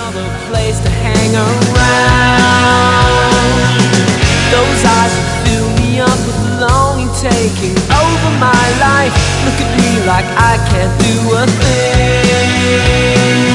another place to hang around. Those eyes fill me up with longing, taking over my life. Look at me like I can't do a thing.